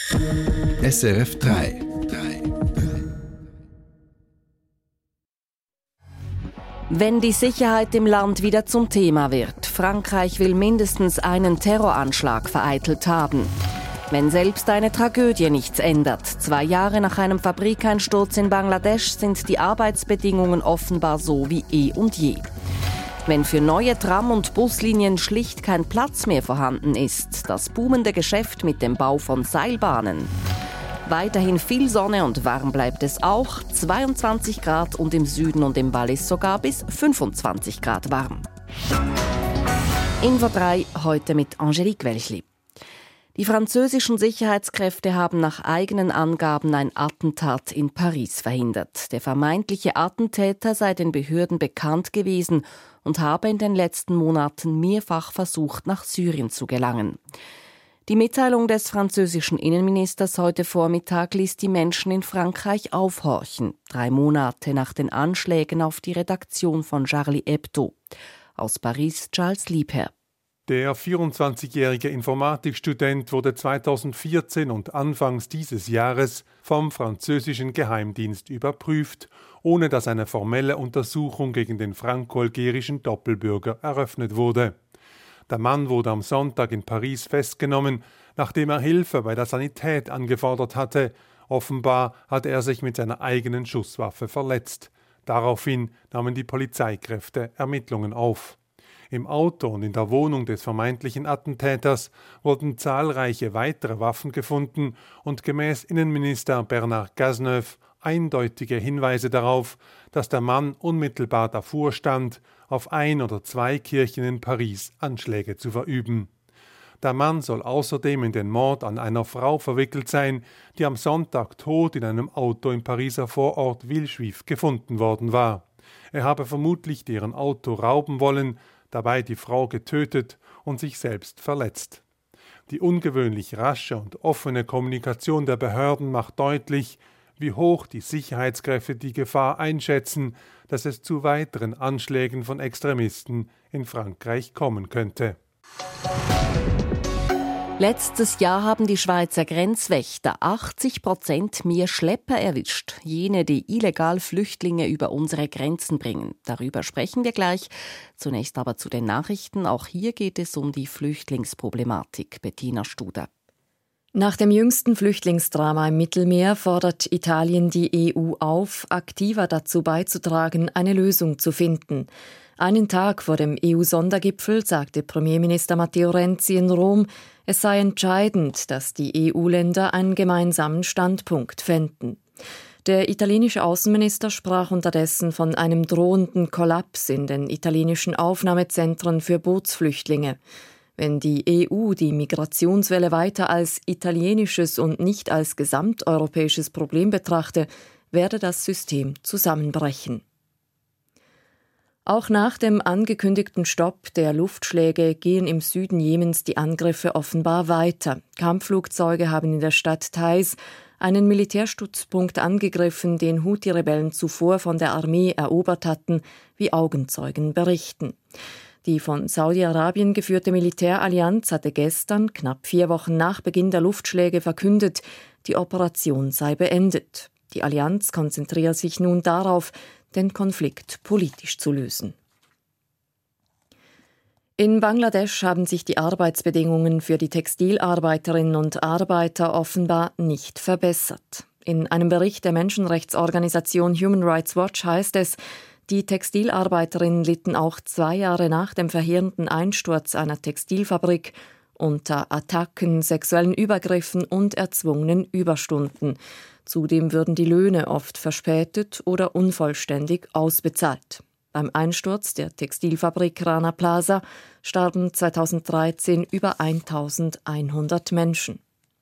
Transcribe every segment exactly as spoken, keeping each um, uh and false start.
S R F drei. Wenn die Sicherheit im Land wieder zum Thema wird, Frankreich will mindestens einen Terroranschlag vereitelt haben. Wenn selbst eine Tragödie nichts ändert, zwei Jahre nach einem Fabrikeinsturz in Bangladesch sind die Arbeitsbedingungen offenbar so wie eh und je. Wenn für neue Tram- und Buslinien schlicht kein Platz mehr vorhanden ist, das boomende Geschäft mit dem Bau von Seilbahnen. Weiterhin viel Sonne und warm bleibt es auch, zweiundzwanzig Grad und im Süden und im Wallis sogar bis fünfundzwanzig Grad warm. Info drei, heute mit Angelique Welchli. Die französischen Sicherheitskräfte haben nach eigenen Angaben ein Attentat in Paris verhindert. Der vermeintliche Attentäter sei den Behörden bekannt gewesen und habe in den letzten Monaten mehrfach versucht, nach Syrien zu gelangen. Die Mitteilung des französischen Innenministers heute Vormittag ließ die Menschen in Frankreich aufhorchen, drei Monate nach den Anschlägen auf die Redaktion von Charlie Hebdo. Aus Paris Charles Liebherr. Der vierundzwanzigjährige Informatikstudent wurde zweitausendvierzehn und anfangs dieses Jahres vom französischen Geheimdienst überprüft, ohne dass eine formelle Untersuchung gegen den franko-algerischen Doppelbürger eröffnet wurde. Der Mann wurde am Sonntag in Paris festgenommen, nachdem er Hilfe bei der Sanität angefordert hatte. Offenbar hatte er sich mit seiner eigenen Schusswaffe verletzt. Daraufhin nahmen die Polizeikräfte Ermittlungen auf. Im Auto und in der Wohnung des vermeintlichen Attentäters wurden zahlreiche weitere Waffen gefunden und gemäß Innenminister Bernard Cazeneuve eindeutige Hinweise darauf, dass der Mann unmittelbar davor stand, auf ein oder zwei Kirchen in Paris Anschläge zu verüben. Der Mann soll außerdem in den Mord an einer Frau verwickelt sein, die am Sonntag tot in einem Auto im Pariser Vorort Villejuif gefunden worden war. Er habe vermutlich deren Auto rauben wollen, dabei die Frau getötet und sich selbst verletzt. Die ungewöhnlich rasche und offene Kommunikation der Behörden macht deutlich, wie hoch die Sicherheitskräfte die Gefahr einschätzen, dass es zu weiteren Anschlägen von Extremisten in Frankreich kommen könnte. Letztes Jahr haben die Schweizer Grenzwächter achtzig Prozent mehr Schlepper erwischt, jene, die illegal Flüchtlinge über unsere Grenzen bringen. Darüber sprechen wir gleich. Zunächst aber zu den Nachrichten. Auch hier geht es um die Flüchtlingsproblematik. Bettina Studer. Nach dem jüngsten Flüchtlingsdrama im Mittelmeer fordert Italien die E U auf, aktiver dazu beizutragen, eine Lösung zu finden. Einen Tag vor dem E U-Sondergipfel sagte Premierminister Matteo Renzi in Rom, es sei entscheidend, dass die E U-Länder einen gemeinsamen Standpunkt fänden. Der italienische Außenminister sprach unterdessen von einem drohenden Kollaps in den italienischen Aufnahmezentren für Bootsflüchtlinge. Wenn die E U die Migrationswelle weiter als italienisches und nicht als gesamteuropäisches Problem betrachte, werde das System zusammenbrechen. Auch nach dem angekündigten Stopp der Luftschläge gehen im Süden Jemens die Angriffe offenbar weiter. Kampfflugzeuge haben in der Stadt Taiz einen Militärstützpunkt angegriffen, den Houthi-Rebellen zuvor von der Armee erobert hatten, wie Augenzeugen berichten. Die von Saudi-Arabien geführte Militärallianz hatte gestern, knapp vier Wochen nach Beginn der Luftschläge, verkündet, die Operation sei beendet. Die Allianz konzentriert sich nun darauf, den Konflikt politisch zu lösen. In Bangladesch haben sich die Arbeitsbedingungen für die Textilarbeiterinnen und Arbeiter offenbar nicht verbessert. In einem Bericht der Menschenrechtsorganisation Human Rights Watch heißt es, die Textilarbeiterinnen litten auch zwei Jahre nach dem verheerenden Einsturz einer Textilfabrik unter Attacken, sexuellen Übergriffen und erzwungenen Überstunden. Zudem würden die Löhne oft verspätet oder unvollständig ausbezahlt. Beim Einsturz der Textilfabrik Rana Plaza starben zweitausenddreizehn über eintausendeinhundert Menschen.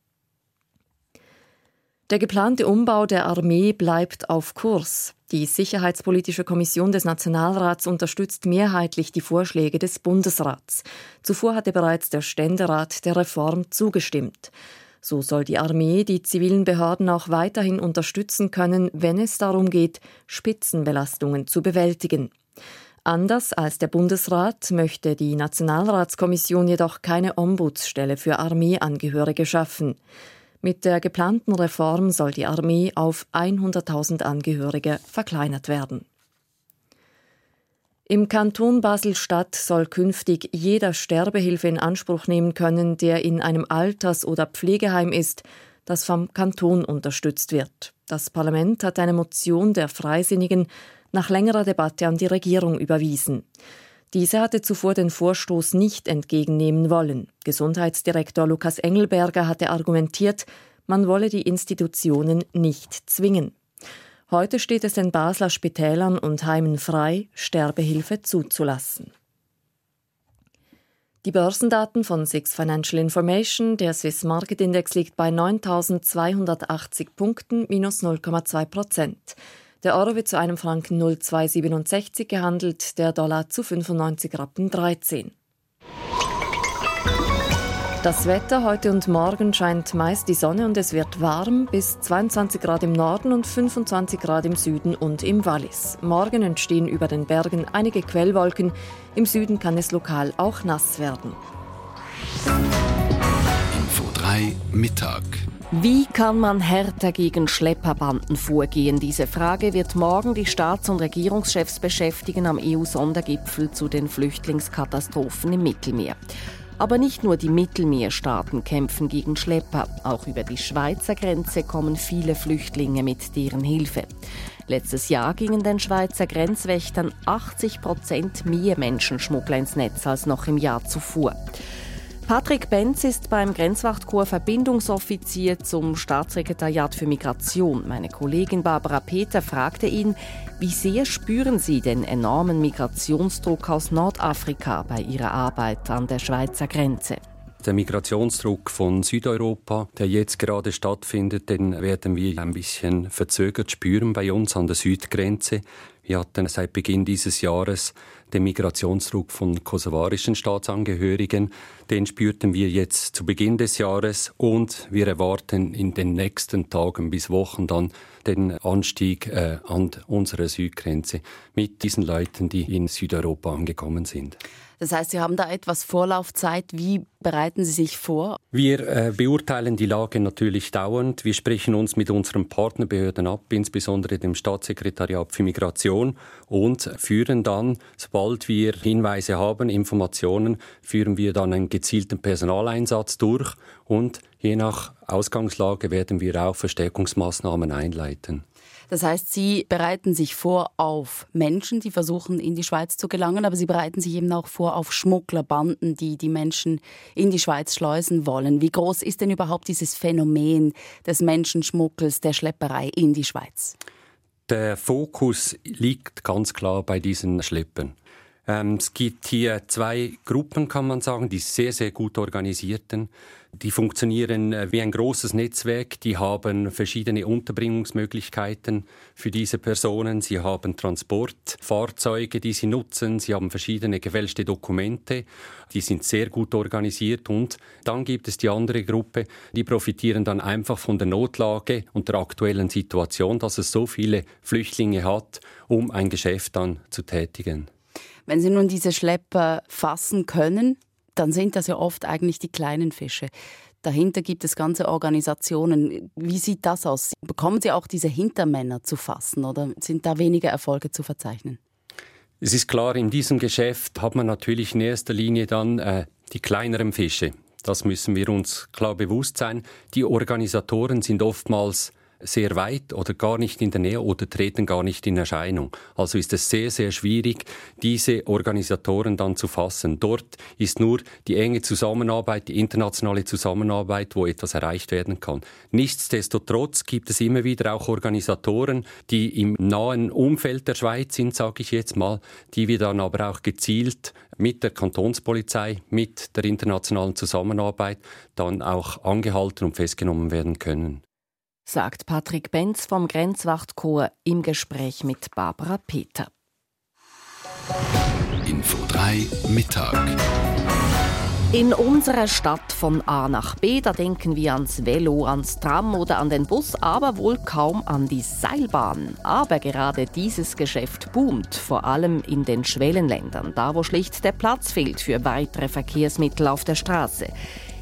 Der geplante Umbau der Armee bleibt auf Kurs. Die Sicherheitspolitische Kommission des Nationalrats unterstützt mehrheitlich die Vorschläge des Bundesrats. Zuvor hatte bereits der Ständerat der Reform zugestimmt. So soll die Armee die zivilen Behörden auch weiterhin unterstützen können, wenn es darum geht, Spitzenbelastungen zu bewältigen. Anders als der Bundesrat möchte die Nationalratskommission jedoch keine Ombudsstelle für Armeeangehörige schaffen. Mit der geplanten Reform soll die Armee auf hunderttausend Angehörige verkleinert werden. Im Kanton Basel-Stadt soll künftig jeder Sterbehilfe in Anspruch nehmen können, der in einem Alters- oder Pflegeheim ist, das vom Kanton unterstützt wird. Das Parlament hat eine Motion der Freisinnigen nach längerer Debatte an die Regierung überwiesen. Diese hatte zuvor den Vorstoß nicht entgegennehmen wollen. Gesundheitsdirektor Lukas Engelberger hatte argumentiert, man wolle die Institutionen nicht zwingen. Heute steht es den Basler Spitälern und Heimen frei, Sterbehilfe zuzulassen. Die Börsendaten von Six Financial Information, der Swiss Market Index liegt bei neuntausendzweihundertachtzig Punkten, minus null Komma zwei Prozent. Der Euro wird zu einem Franken null Komma zweihundertsiebenundsechzig gehandelt, der Dollar zu fünfundneunzig Rappen dreizehn. Das Wetter heute und morgen scheint meist die Sonne und es wird warm, bis zweiundzwanzig Grad im Norden und fünfundzwanzig Grad im Süden und im Wallis. Morgen entstehen über den Bergen einige Quellwolken. Im Süden kann es lokal auch nass werden. Info drei Mittag. Wie kann man härter gegen Schlepperbanden vorgehen? Diese Frage wird morgen die Staats- und Regierungschefs beschäftigen am E U-Sondergipfel zu den Flüchtlingskatastrophen im Mittelmeer. Aber nicht nur die Mittelmeerstaaten kämpfen gegen Schlepper. Auch über die Schweizer Grenze kommen viele Flüchtlinge mit deren Hilfe. Letztes Jahr gingen den Schweizer Grenzwächtern achtzig Prozent mehr Menschenschmuggler ins Netz als noch im Jahr zuvor. Patrick Benz ist beim Grenzwachtkorps Verbindungsoffizier zum Staatssekretariat für Migration. Meine Kollegin Barbara Peter fragte ihn, wie sehr spüren Sie den enormen Migrationsdruck aus Nordafrika bei Ihrer Arbeit an der Schweizer Grenze? Der Migrationsdruck von Südeuropa, der jetzt gerade stattfindet, den werden wir ein bisschen verzögert spüren bei uns an der Südgrenze. Wir hatten seit Beginn dieses Jahres den Migrationsdruck von kosovarischen Staatsangehörigen. Den spürten wir jetzt zu Beginn des Jahres und wir erwarten in den nächsten Tagen bis Wochen dann den Anstieg äh, an unserer Südgrenze mit diesen Leuten, die in Südeuropa angekommen sind. Das heißt, Sie haben da etwas Vorlaufzeit. Wie bereiten Sie sich vor? Wir äh, beurteilen die Lage natürlich dauernd. Wir sprechen uns mit unseren Partnerbehörden ab, insbesondere dem Staatssekretariat für Migration, und führen dann, sobald wir Hinweise haben, Informationen, führen wir dann einen gezielten Personaleinsatz durch und je nach Ausgangslage werden wir auch Verstärkungsmaßnahmen einleiten. Das heißt, Sie bereiten sich vor auf Menschen, die versuchen, in die Schweiz zu gelangen, aber Sie bereiten sich eben auch vor auf Schmugglerbanden, die die Menschen in die Schweiz schleusen wollen. Wie groß ist denn überhaupt dieses Phänomen des Menschenschmuggels, der Schlepperei in die Schweiz? Der Fokus liegt ganz klar bei diesen Schleppern. Ähm, es gibt hier zwei Gruppen, kann man sagen, die sehr, sehr gut organisierten. Die funktionieren wie ein großes Netzwerk. Die haben verschiedene Unterbringungsmöglichkeiten für diese Personen. Sie haben Transportfahrzeuge, die sie nutzen. Sie haben verschiedene gefälschte Dokumente. Die sind sehr gut organisiert. Und dann gibt es die andere Gruppe, die profitieren dann einfach von der Notlage und der aktuellen Situation, dass es so viele Flüchtlinge hat, um ein Geschäft dann zu tätigen. Wenn Sie nun diese Schlepper fassen können, dann sind das ja oft eigentlich die kleinen Fische. Dahinter gibt es ganze Organisationen. Wie sieht das aus? Bekommen Sie auch diese Hintermänner zu fassen oder sind da weniger Erfolge zu verzeichnen? Es ist klar, in diesem Geschäft hat man natürlich in erster Linie dann äh, die kleineren Fische. Das müssen wir uns klar bewusst sein. Die Organisatoren sind oftmals sehr weit oder gar nicht in der Nähe oder treten gar nicht in Erscheinung. Also ist es sehr, sehr schwierig, diese Organisatoren dann zu fassen. Dort ist nur die enge Zusammenarbeit, die internationale Zusammenarbeit, wo etwas erreicht werden kann. Nichtsdestotrotz gibt es immer wieder auch Organisatoren, die im nahen Umfeld der Schweiz sind, sage ich jetzt mal, die wir dann aber auch gezielt mit der Kantonspolizei, mit der internationalen Zusammenarbeit dann auch angehalten und festgenommen werden können. Sagt Patrick Benz vom Grenzwachtkorps im Gespräch mit Barbara Peter. Info drei Mittag. In unserer Stadt von A nach B, da denken wir ans Velo, ans Tram oder an den Bus, aber wohl kaum an die Seilbahn. Aber gerade dieses Geschäft boomt, vor allem in den Schwellenländern, da wo schlicht der Platz fehlt für weitere Verkehrsmittel auf der Straße.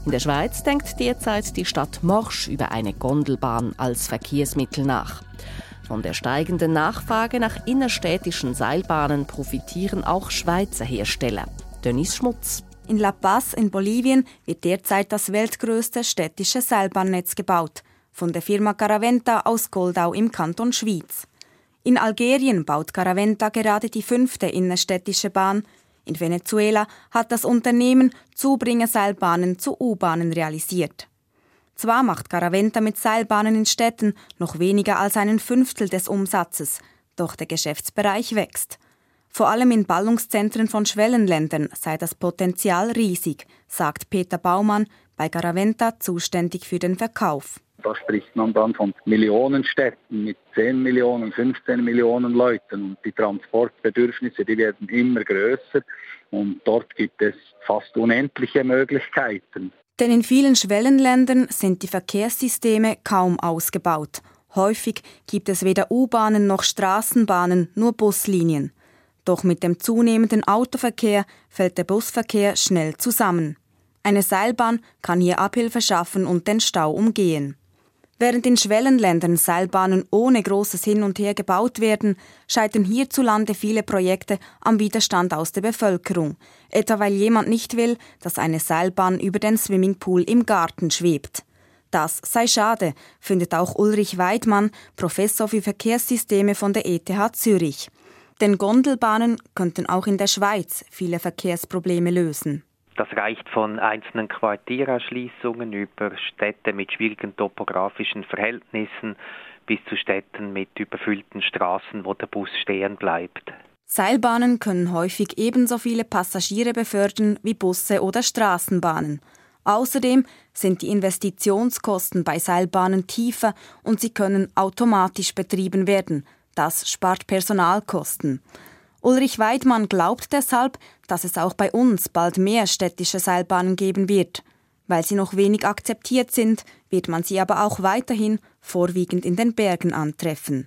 In der Schweiz denkt derzeit die Stadt Morsch über eine Gondelbahn als Verkehrsmittel nach. Von der steigenden Nachfrage nach innerstädtischen Seilbahnen profitieren auch Schweizer Hersteller. Denise Schmutz. In La Paz in Bolivien wird derzeit das weltgrößte städtische Seilbahnnetz gebaut, von der Firma Garaventa aus Goldau im Kanton Schwyz. In Algerien baut Garaventa gerade die fünfte innerstädtische Bahn. In Venezuela hat das Unternehmen Zubringerseilbahnen zu U-Bahnen realisiert. Zwar macht Garaventa mit Seilbahnen in Städten noch weniger als ein Fünftel des Umsatzes, doch der Geschäftsbereich wächst. Vor allem in Ballungszentren von Schwellenländern sei das Potenzial riesig, sagt Peter Baumann, bei Garaventa zuständig für den Verkauf. Da spricht man dann von Millionenstädten mit zehn Millionen, fünfzehn Millionen Leuten. Und die Transportbedürfnisse, die werden immer größer. Und dort gibt es fast unendliche Möglichkeiten. Denn in vielen Schwellenländern sind die Verkehrssysteme kaum ausgebaut. Häufig gibt es weder U-Bahnen noch Straßenbahnen, nur Buslinien. Doch mit dem zunehmenden Autoverkehr fällt der Busverkehr schnell zusammen. Eine Seilbahn kann hier Abhilfe schaffen und den Stau umgehen. Während in Schwellenländern Seilbahnen ohne großes Hin und Her gebaut werden, scheitern hierzulande viele Projekte am Widerstand aus der Bevölkerung. Etwa weil jemand nicht will, dass eine Seilbahn über den Swimmingpool im Garten schwebt. Das sei schade, findet auch Ulrich Weidmann, Professor für Verkehrssysteme von der E T H Zürich. Denn Gondelbahnen könnten auch in der Schweiz viele Verkehrsprobleme lösen. Das reicht von einzelnen Quartiererschließungen über Städte mit schwierigen topografischen Verhältnissen bis zu Städten mit überfüllten Straßen, wo der Bus stehen bleibt. Seilbahnen können häufig ebenso viele Passagiere befördern wie Busse oder Straßenbahnen. Außerdem sind die Investitionskosten bei Seilbahnen tiefer und sie können automatisch betrieben werden. Das spart Personalkosten. Ulrich Weidmann glaubt deshalb, dass es auch bei uns bald mehr städtische Seilbahnen geben wird. Weil sie noch wenig akzeptiert sind, wird man sie aber auch weiterhin vorwiegend in den Bergen antreffen.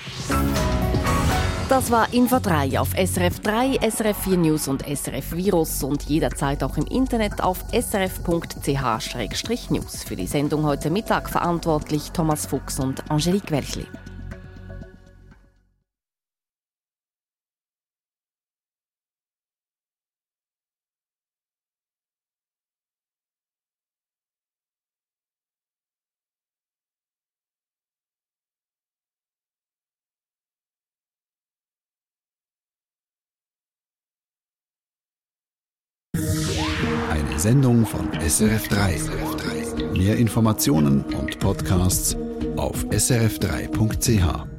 Das war Info drei auf S R F drei, S R F vier News und S R F Virus und jederzeit auch im Internet auf s r f punkt c h slash news. Für die Sendung heute Mittag verantwortlich Thomas Fuchs und Angelique Welchli. Eine Sendung von S R F drei. Mehr Informationen und Podcasts auf s r f drei punkt c h.